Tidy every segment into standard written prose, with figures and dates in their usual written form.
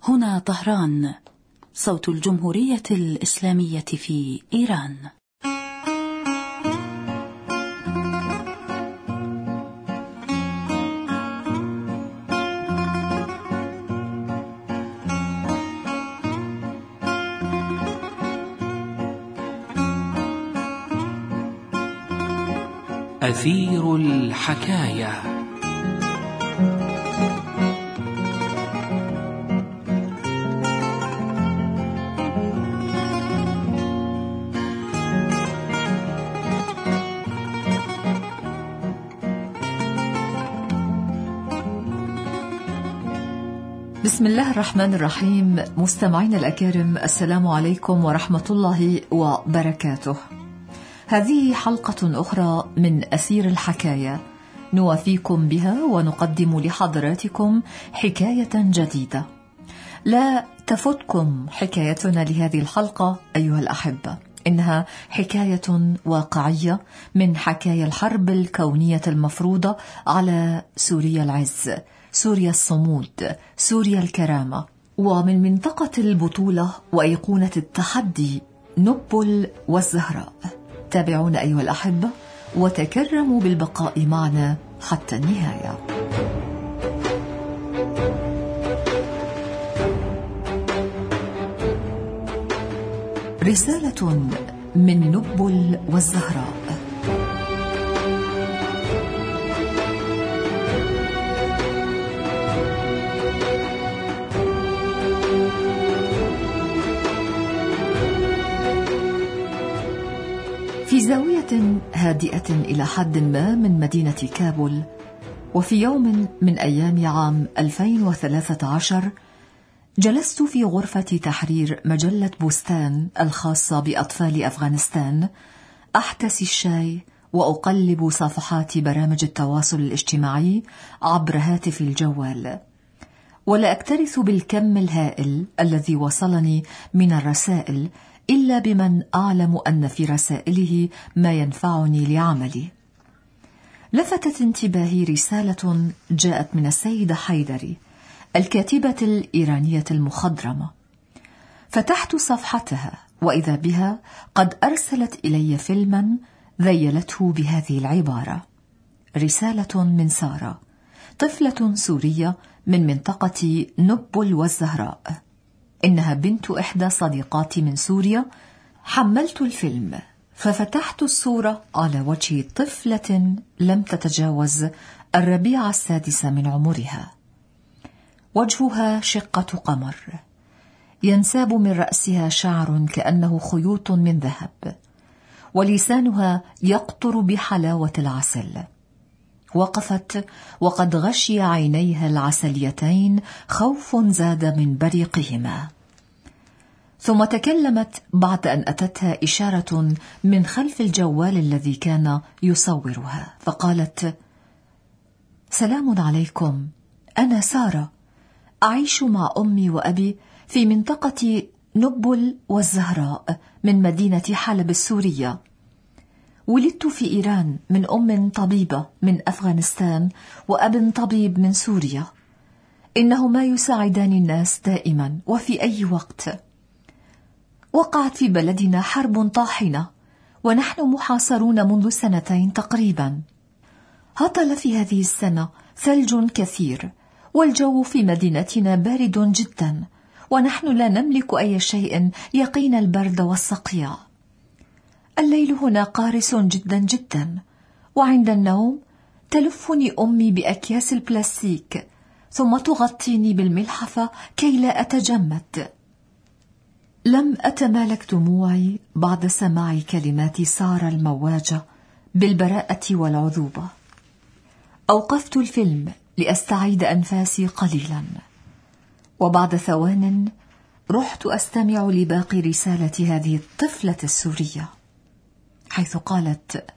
هنا طهران، صوت الجمهورية الإسلامية في إيران. أثير الحكاية. بسم الله الرحمن الرحيم. مستمعين الأكارم، السلام عليكم ورحمة الله وبركاته. هذه حلقة أخرى من أثير الحكاية، نوافيكم بها ونقدم لحضراتكم حكاية جديدة. لا تفوتكم حكايتنا لهذه الحلقة أيها الأحبة، إنها حكاية واقعية من حكاية الحرب الكونية المفروضة على سوريا العز، سوريا الصمود، سوريا الكرامة، ومن منطقة البطولة وأيقونة التحدي نبل والزهراء. تابعونا أيها الأحبة وتكرموا بالبقاء معنا حتى النهاية. رسالة من نبل والزهراء. في زاوية هادئة إلى حد ما من مدينة كابول، وفي يوم من أيام عام 2013 جلست في غرفة تحرير مجلة بستان الخاصة بأطفال أفغانستان، أحتسي الشاي وأقلب صفحات برامج التواصل الاجتماعي عبر هاتف الجوال، ولا أكترث بالكم الهائل الذي وصلني من الرسائل إلا بمن أعلم أن في رسائله ما ينفعني لعملي. لفتت انتباهي رسالة جاءت من السيدة حيدري، الكاتبة الإيرانية المخضرمة. فتحت صفحتها وإذا بها قد أرسلت إلي فيلما ذيلته بهذه العبارة: رسالة من سارة، طفلة سورية من منطقة نبل والزهراء، إنها بنت إحدى صديقاتي من سوريا. حملت الفيلم ففتحت الصورة على وجه طفلة لم تتجاوز الربيع السادس من عمرها، وجهها شقة قمر، ينساب من رأسها شعر كأنه خيوط من ذهب، ولسانها يقطر بحلاوة العسل. وقفت وقد غشي عينيها العسليتين خوف زاد من بريقهما، ثم تكلمت بعد أن أتتها إشارة من خلف الجوال الذي كان يصورها، فقالت: سلام عليكم، أنا سارة، أعيش مع أمي وأبي في منطقة نبل والزهراء من مدينة حلب السورية. ولدت في إيران من أم طبيبة من أفغانستان وأب طبيب من سوريا. إنهما يساعدان الناس دائما وفي أي وقت. وقعت في بلدنا حرب طاحنة ونحن محاصرون منذ 2 تقريبا. هطل في هذه السنة ثلج كثير، والجو في مدينتنا بارد جدا، ونحن لا نملك أي شيء يقينا البرد والصقيع. الليل هنا قارس جدا جدا، وعند النوم تلفني أمي بأكياس البلاستيك ثم تغطيني بالملحفة كي لا أتجمد. لم أتمالك دموعي بعد سماع كلمات سارة المواجة بالبراءة والعذوبة. أوقفت الفيلم لأستعيد أنفاسي قليلا، وبعد ثوان رحت أستمع لباقي رسالة هذه الطفلة السورية، حيث قالت: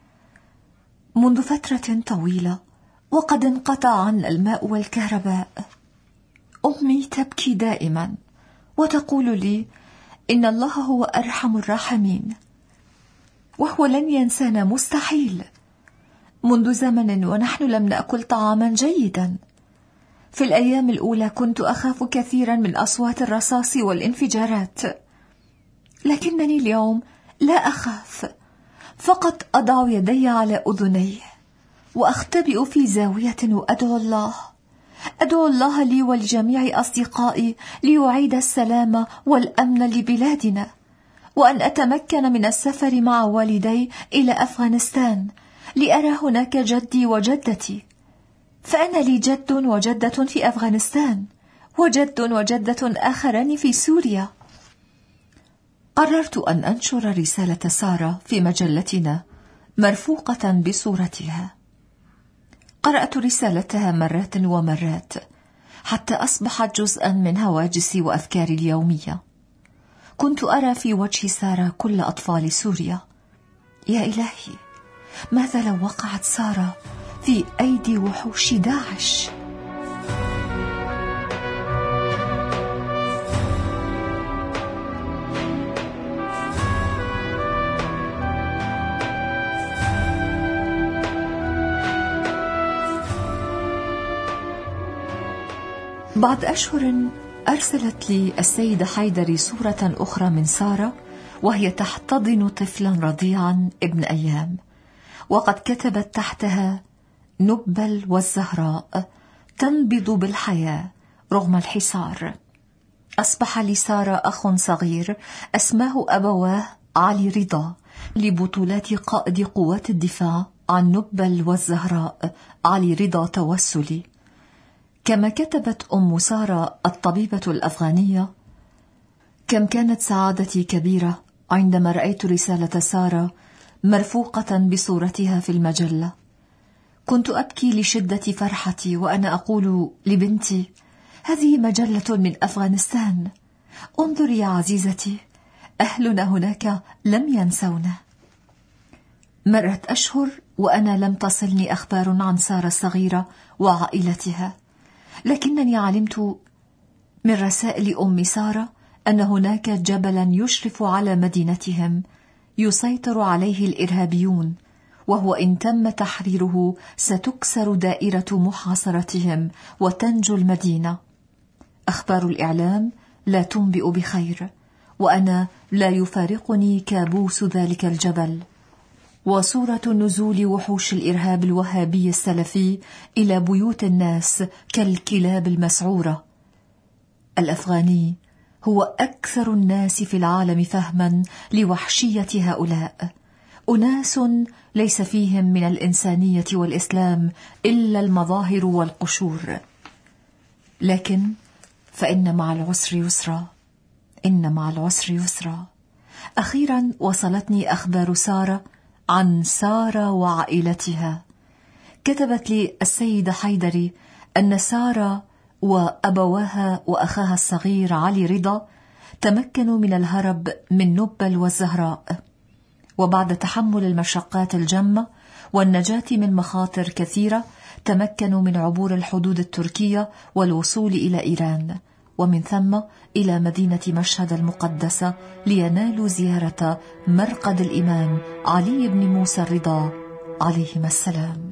منذ فترة طويلة وقد انقطع عنا الماء والكهرباء. أمي تبكي دائما وتقول لي إن الله هو أرحم الراحمين، وهو لن ينسانا مستحيل. منذ زمن ونحن لم نأكل طعاما جيدا، في الأيام الأولى كنت أخاف كثيرا من أصوات الرصاص والانفجارات، لكنني اليوم لا أخاف، فقط أضع يدي على أذني وأختبئ في زاوية وأدعو الله لي ولجميع أصدقائي ليعيد السلام والأمن لبلادنا، وأن أتمكن من السفر مع والدي إلى أفغانستان لأرى هناك جدي وجدتي، فأنا لي جد وجدة في أفغانستان، وجد وجدة آخران في سوريا. قررت أن أنشر رسالة سارة في مجلتنا مرفوقة بصورتها. قرأت رسالتها مرات ومرات حتى أصبحت جزءا من هواجسي وأفكاري اليومية. كنت أرى في وجه سارة كل أطفال سوريا. يا إلهي، ماذا لو وقعت سارة في أيدي وحوش داعش؟ بعد أشهر أرسلت لي السيدة حيدري صورة أخرى من سارة وهي تحتضن طفلا رضيعا ابن أيام، وقد كتبت تحتها: نبل والزهراء تنبض بالحياة رغم الحصار. أصبح لسارة أخ صغير اسمه أبواه علي رضا لبطولات قائد قوات الدفاع عن نبل والزهراء علي رضا توسلي. كما كتبت أم سارة الطبيبة الأفغانية: كم كانت سعادتي كبيرة عندما رأيت رسالة سارة مرفوقة بصورتها في المجلة. كنت أبكي لشدة فرحتي وأنا أقول لبنتي: هذه مجلة من أفغانستان، انظري يا عزيزتي، أهلنا هناك لم ينسونا. مرت أشهر وأنا لم تصلني أخبار عن سارة الصغيرة وعائلتها، لكنني علمت من رسائل أم سارة أن هناك جبلا يشرف على مدينتهم يسيطر عليه الإرهابيون، وهو إن تم تحريره ستكسر دائرة محاصرتهم وتنجو المدينة. أخبار الإعلام لا تنبئ بخير، وأنا لا يفارقني كابوس ذلك الجبل، وصورة نزول وحوش الإرهاب الوهابي السلفي إلى بيوت الناس كالكلاب المسعورة. الأفغاني هو أكثر الناس في العالم فهما لوحشية هؤلاء، أناس ليس فيهم من الإنسانية والإسلام إلا المظاهر والقشور. لكن فإن مع العسر يسرا، إن مع العسر يسرا. أخيرا وصلتني أخبار سارة عن سارة وعائلتها. كتبت لي السيدة حيدري أن سارة وأبواها وأخاها الصغير علي رضا تمكنوا من الهرب من نبل والزهراء، وبعد تحمل المشقات الجمة والنجاة من مخاطر كثيرة تمكنوا من عبور الحدود التركية والوصول إلى إيران، ومن ثم إلى مدينة مشهد المقدسة لينالوا زيارة مرقد الإمام علي بن موسى الرضا عليهما السلام.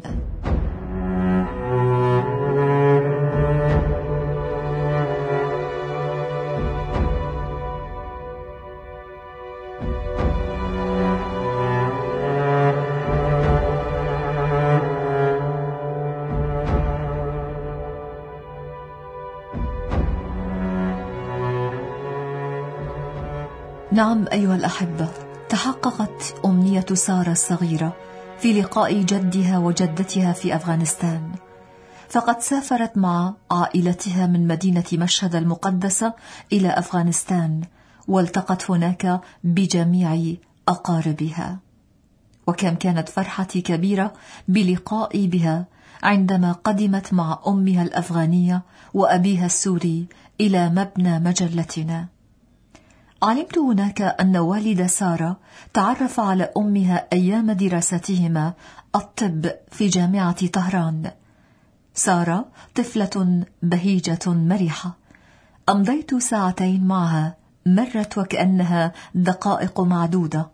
نعم أيها الأحبة، تحققت أمنية سارة الصغيرة في لقاء جدها وجدتها في أفغانستان، فقد سافرت مع عائلتها من مدينة مشهد المقدسة إلى أفغانستان، والتقت هناك بجميع أقاربها. وكم كانت فرحتي كبيرة بلقائي بها عندما قدمت مع أمها الأفغانية وأبيها السوري إلى مبنى مجلتنا. علمت هناك أن والد سارة تعرف على أمها أيام دراستهما الطب في جامعة طهران. سارة طفلة بهيجة مرحة، أمضيت ساعتين معها مرت وكأنها دقائق معدودة،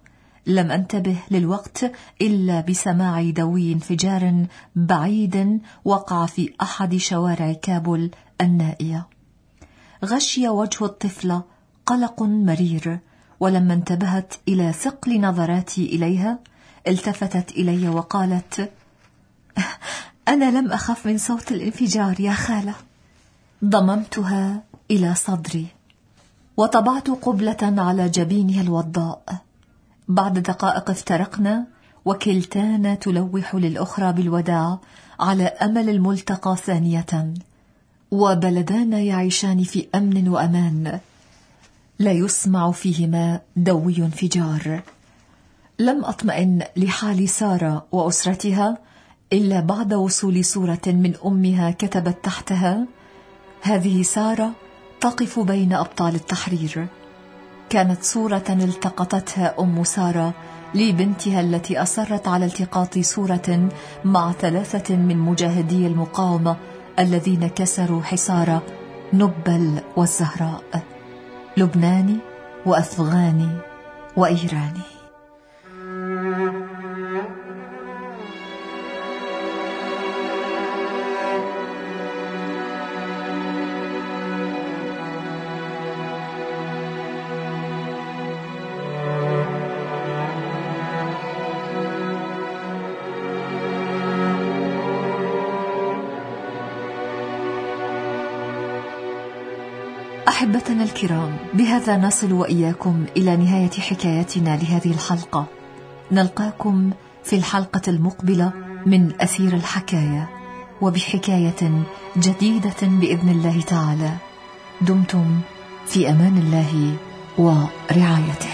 لم أنتبه للوقت إلا بسماع دوي انفجار بعيد وقع في أحد شوارع كابول النائية. غشي وجه الطفلة قلق مرير، ولما انتبهت إلى ثقل نظراتي إليها التفتت إلي وقالت: أنا لم أخف من صوت الانفجار يا خالة. ضممتها إلى صدري وطبعت قبلة على جبينها الوضاء. بعد دقائق افترقنا وكلتانا تلوح للأخرى بالوداع على أمل الملتقى ثانية، وبلدانا يعيشان في أمن وأمان لا يسمع فيهما دوي انفجار. لم أطمئن لحال سارة وأسرتها إلا بعد وصول صورة من أمها كتبت تحتها: هذه سارة تقف بين أبطال التحرير. كانت صورة التقطتها أم سارة لبنتها التي أصرت على التقاط صورة مع 3 من مجاهدي المقاومة الذين كسروا حصار نبل والزهراء، لبناني وأفغاني وإيراني. أحبتنا الكرام، بهذا نصل وإياكم إلى نهاية حكايتنا لهذه الحلقة. نلقاكم في الحلقة المقبلة من أثير الحكاية وبحكاية جديدة بإذن الله تعالى. دمتم في أمان الله ورعايته.